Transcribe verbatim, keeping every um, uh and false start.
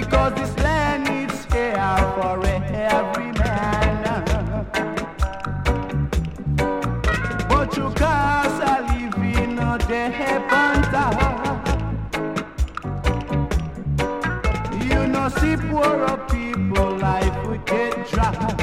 because this land needs care for every man. But you cause a living a day panta. You know see poor people life would get dry.